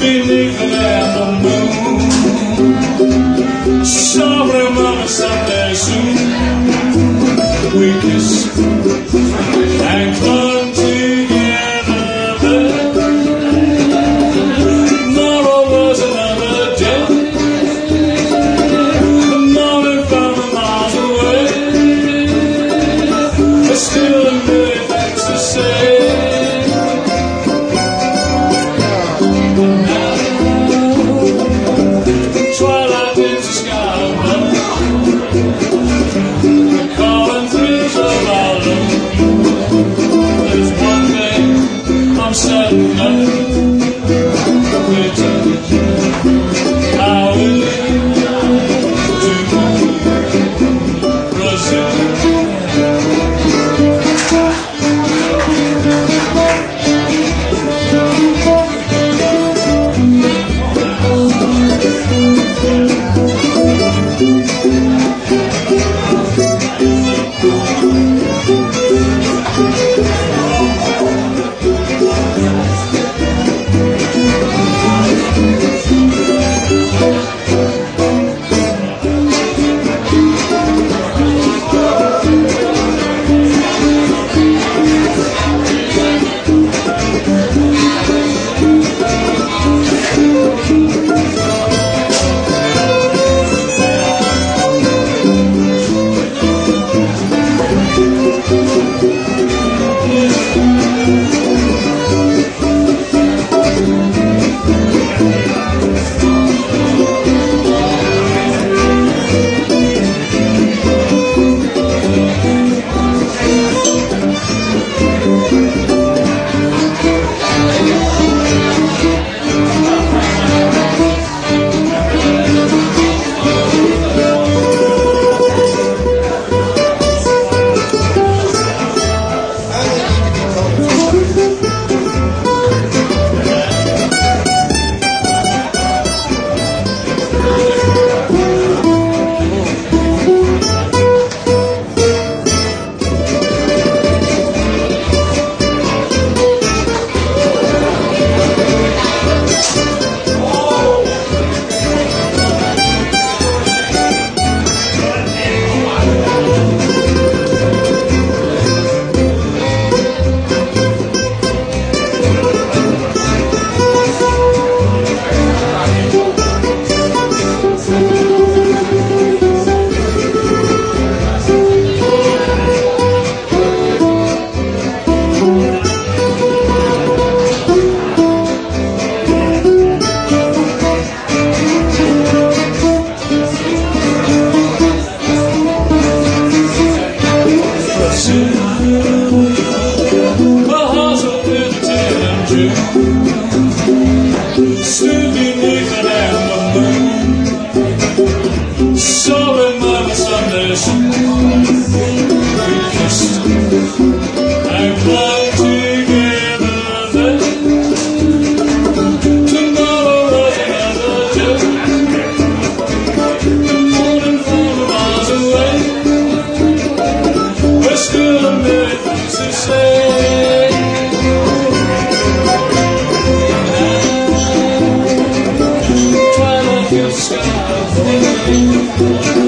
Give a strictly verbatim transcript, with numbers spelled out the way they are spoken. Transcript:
beneath an amber moon. Sorry, mama, someday soon we kissed and clung together there. Tomorrow was another day. The morning found me miles away. There's still a million things to say. Twilight in the sky above, the calling thrills of our love. There's one thing I'm certain of, we touch how we live to Brazil. My heart's a little and true, stood beneath an amber moon. Sorry, mama, someday soon we kissed and clung together there. Tomorrow was another day. The morning found me miles away. We're still a million things to say. Twilight in the sky.